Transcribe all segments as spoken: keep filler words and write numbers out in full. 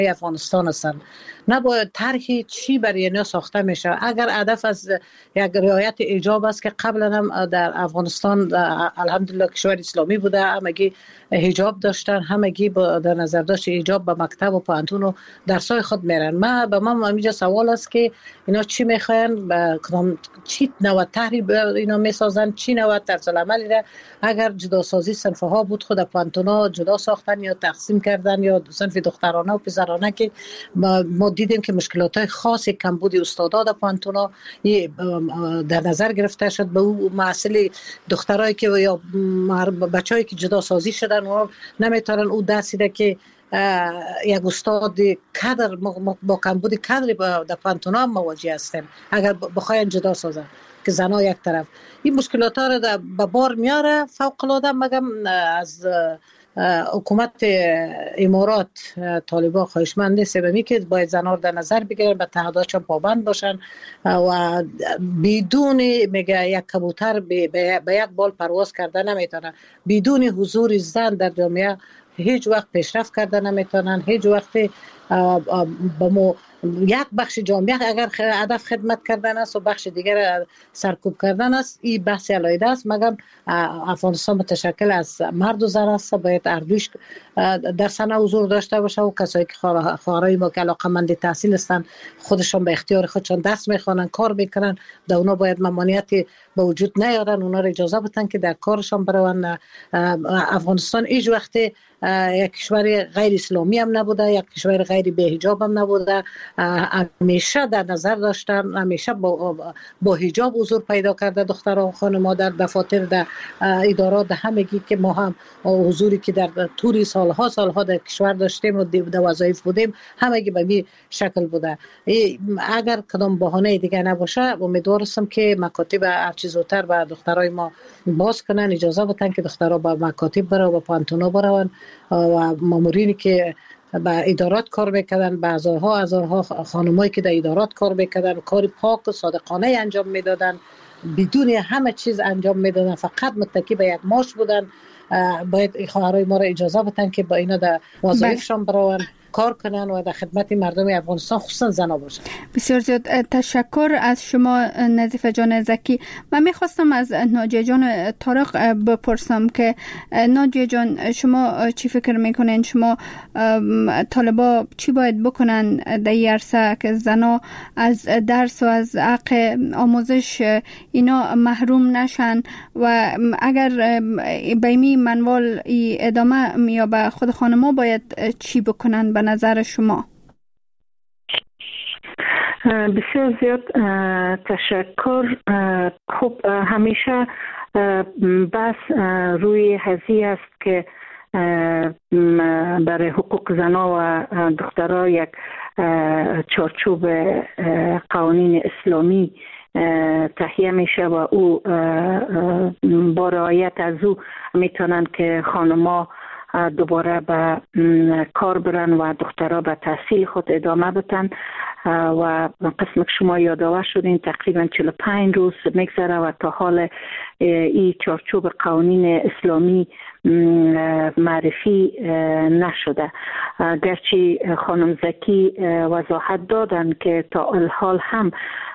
افغانستان هستند. نباید طرحی چی برای اینا ساخته میشه. اگر هدف از یک رعایت حجاب است که قبلا هم در افغانستان الحمدلله کشور اسلامی بوده، همگی حجاب داشتن، همگی با در نظر داشت حجاب به مکتب و پانتون و درسای خود میرن. ما به من همینجا سوال است که اینا چی میخواین، به کدام چی نوع طرحی اینا میسازن، چی نوع طرز عملی را اگر جدا سازی صنف ها بود خود پانتونا جدا ساختن یا تقسیم کردن یا صنف دخترانه و پسرانه که ما دیدیم که مشکلات های خاصی کمبود استادا در پانتونا در نظر گرفته شد. به اون مسئله دخترایی که یا بچه‌ای که جدا سازی شدن و نمیتونن او دستی که یک استاد کادر با کمبود کادر در پانتونا مواجه هستیم اگر بخواین جدا سازن که زنا یک طرف. این مشکلات ها را به بار میاره فوق العاده. مگم از حکومت امارات طالبان خواهشمند نیستیم که باید زنها در نظر بگیرن، به تعهداتشان پابند باشن و بدون میگه یک کبوتر به یک بال پرواز کرده نمیتونه. بدون حضور زن در جامعه هیچ وقت پیشرفت کرده نمیتونن. هیچ وقت با مو یک بخش جامعه اگر هدف خدمت کردن است و بخش دیگر سرکوب کردن است، این بحث علیحده است. مگر افغانستان متشکل از مرد و زن است، باید اردوش در صحنه حضور داشته باشه و کسایی که خواهرای ما که علاقه‌مند تحصیل هستند خودشون به اختیار خودشون درس میخوانن، کار میکنن، در اونا باید ممانعتی به وجود نیارن، اونا را اجازه بدن که در کارشون برون. افغانستان هیچ وقت یک کشور غیر اسلامی هم نبوده، یک کشور غیر به حجاب هم نبوده. همیشه در نظر داشتن، همیشه با با حجاب حضور پیدا کرده دختران و خانم‌ها در دفاتر، در ادارات، در همگی که ما هم حضوری که در طول سالها سالها در کشور داشتیم و در وظایف بودیم همگی به این شکل بوده. اگر کدام بهانه دیگه نباشه امیدوار هستم که مکاتب هر چیز زودتر به دخترای ما باز کنن، اجازه بدن که دخترها به مکاتب برن و پانتونا برن و مامورینی که با ادارات کار میکردن، با هزارها هزارها خانمایی که در ادارات کار میکردن کار پاک و صادقانه انجام میدادن، بدون همه چیز انجام میدادن، فقط متکی به یک ماش بودن. باید خواهرای ما را اجازه بدن که با اینا در وظایفشان برون کار کنن و در خدمت مردم افغانستان خصوصا زنا باشن. بسیار زیاد تشکر از شما نظیفه جان زکی. من میخواستم از ناجیه جان طارق بپرسم که ناجیه جان شما چی فکر میکنین؟ شما طالبا چی باید بکنن در این عرصه که زنا از درس و از حق آموزش اینا محروم نشن و اگر بیمی منوال ادامه یا به خود خانما باید چی بکنن به نظر شما؟ بسیار زیاد تشکر. خب همیشه بس روی هزی است که برای حقوق زنها و دخترها یک چارچوب قوانین اسلامی تهیه میشه و او با رعایت از او میتونن که خانما دوباره به کار برن و دخترها به تحصیل خود ادامه بدن. و قسم که شما یادآور شدین تقریبا چهل و پنج روز میگذره و تا حال این چارچوب قوانین اسلامی معرفی نشده. گرچه خانم زکی وضاحت دادن که تا الحال هم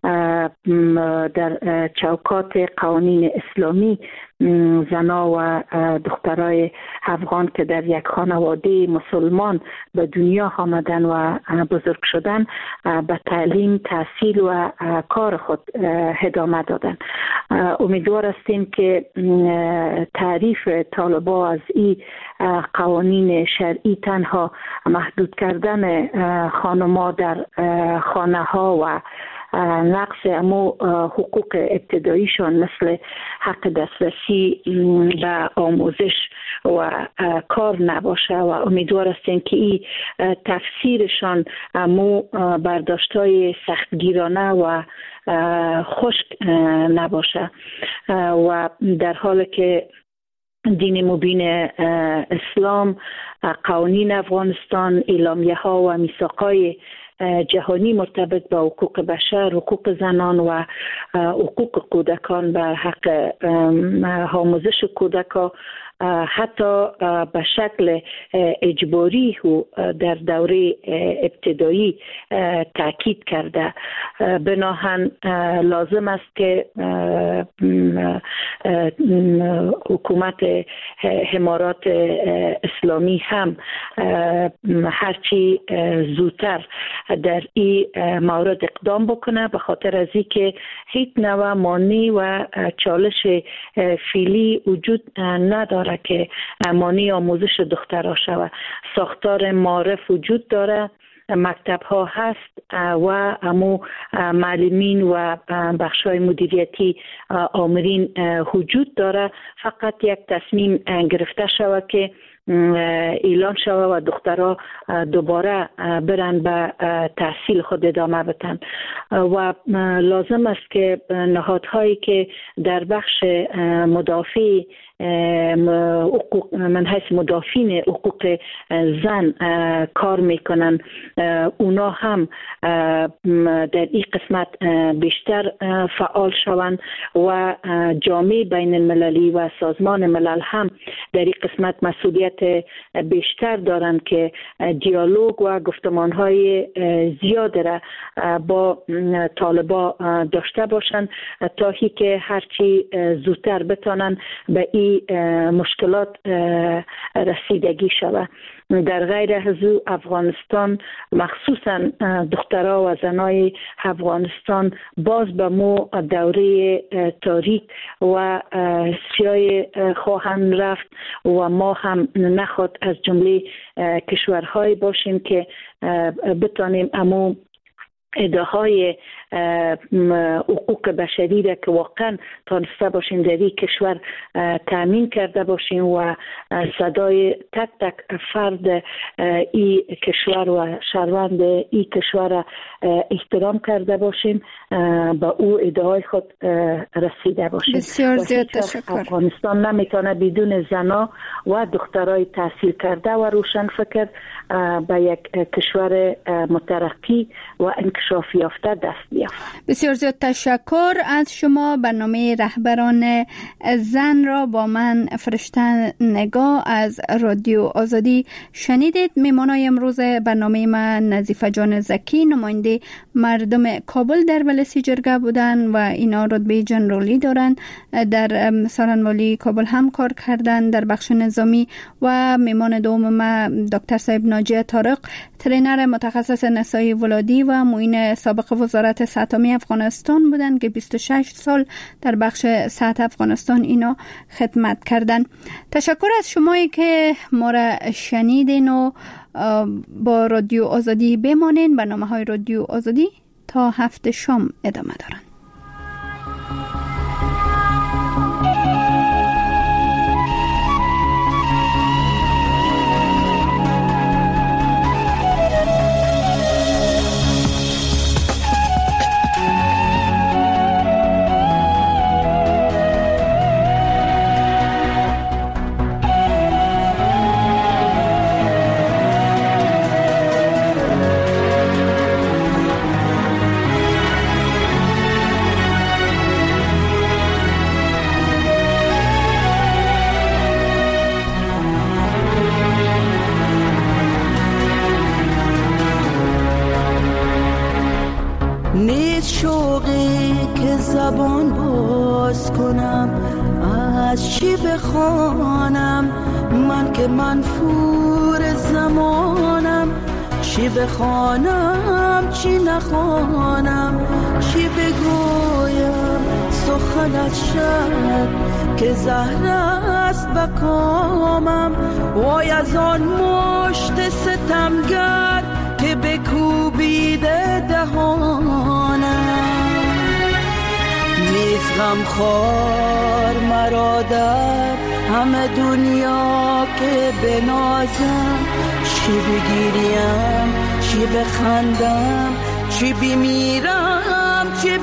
در چوکات قوانین اسلامی زنا و دخترای افغان که در یک خانواده مسلمان به دنیا آمدن و بزرگ شدن به تعلیم، تحصیل و کار خود ادامه دادن. امیدوار هستیم که تعریف طالبا از این قوانین شرعی تنها محدود کردن خانم‌ها در خانه ها و نقص امو حقوق ابتداییشان مثل حق دسترسی به آموزش و کار نباشه و امیدوار هستیم که این تفسیرشان امو برداشتای سختگیرانه و خشک نباشه و در حالی که دین مبین اسلام، قوانین افغانستان، اعلامیه ها و میثاق‌های جهانی مرتبط با حقوق بشر، حقوق زنان و حقوق کودکان بر حق آموزش کودکان حتی به شکل اجباری و در دوره ابتدایی تاکید کرده. بناهن لازم است که حکومت امارات اسلامی هم هرچی زودتر در این مورد اقدام بکنه، به خاطر از اینکه هیچ نوع مانع و چالش فعلی وجود نداره که مانع آموزش دخترها شود. ساختار معرف وجود داره، مکتب ها هست و امو معلمین و بخش های مدیریتی آمرین وجود داره. فقط یک تصمیم گرفته شود که اعلان شود و دخترها دوباره برن به تحصیل خود ادامه بدن و لازم است که نهادهایی که در بخش مدافع حقوق من حیث مدافعین حقوق زن کار میکنن اونا هم در این قسمت بیشتر فعال شوند و جامعه بین المللی و سازمان ملل هم در این قسمت مسئولیت بیشتر دارند که دیالوگ و گفتمانهای زیاد را با طالبا داشته باشند تا هی که هرچی زودتر بتانند به این مشکلات رسیدگی شود. در غیر از او افغانستان مخصوصا دخترها و زنای افغانستان باز به مو دوره تاریک و سیای خواهند رفت و ما هم نخواد از جمله کشورهای باشیم که بتانیم امو ادعاهای حقوق بشری را که واقعا تانسته باشیم در این کشور تامین کرده باشیم و صدای تک تک فرد این کشور و شهروند این کشور احترام کرده باشیم، با او ادعای خود رسیده باشیم. بسیار زیاد تشکر. افغانستان نمیتونه بدون زنا و دخترای تحصیل کرده و روشن فکر به یک کشور مترقی و انکشاف یافته دست بیافت. بسیار زیاد تشکر از شما. برنامه رهبران زن را با من فرشته نگاه از رادیو آزادی شنیدید. میمانای امروز برنامه من نظیفه جان زکی، نماینده مردم کابل در ولسی جرگه بودن و اینا رتبه جنرالی دارن، در سارنوالی کابل هم کار کردن در بخش نظامی. و میمان دوم ما دکتر صاحب ناجیه طارق، ترینر متخصص نسای ولادی و معین سابق وزارت صحت عامه افغانستان بودن که بیست و شش سال در بخش صحت افغانستان اینا خدمت کردن. تشکر از شمایی که ما را شنیدین و با رادیو آزادی بمانین. برنامه‌های رادیو آزادی تا هفت شام ادامه دارن. زبان باز کنم از چی بخوانم، من که منفور زمانم. چی بخوانم چی نخوانم، چی بگویم سخنت شد که زهر است بکامم. وای از آن مشت ستمگر که بکوبیده دهانم. نیز غم خور مرا در همه دنیا که بنازم. چی بگیریم چی بخندم، چی بمیرم چی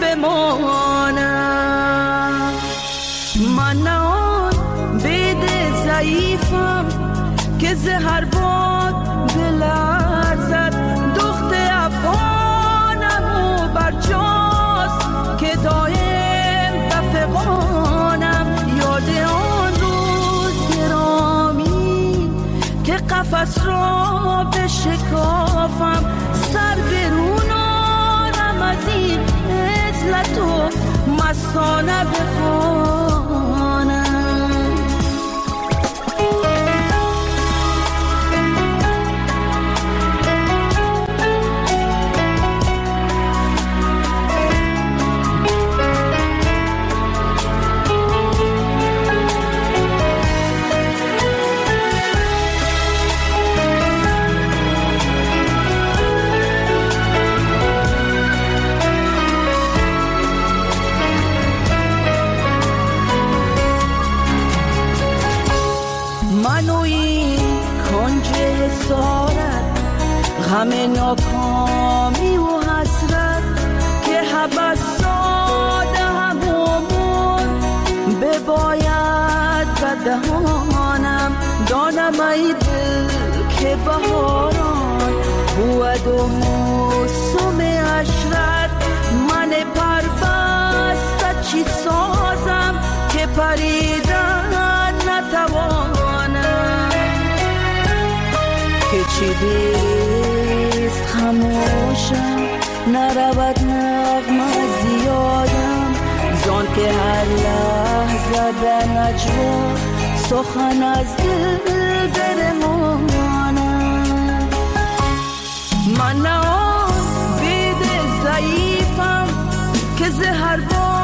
بمانم. من نه آن بید ضعیفم که زهر باد بلرزد. دخت افغانم و برجاست که دایم بفقانم. یاد آن روز گران مستانه بخوانم. غم ناکامی و حسرت که حبس ساده همون بباید به دهانم. دانم ای دل که بهاران بود و موسم عشرت. من پربسته چی سازم که پریدن نتوانم. که چی بیست خموشم نرود نغمه زیادم. زان که هر لحظه به نجوا سخن از دل برمانم. من نه آن بید ضعیفم که زهر با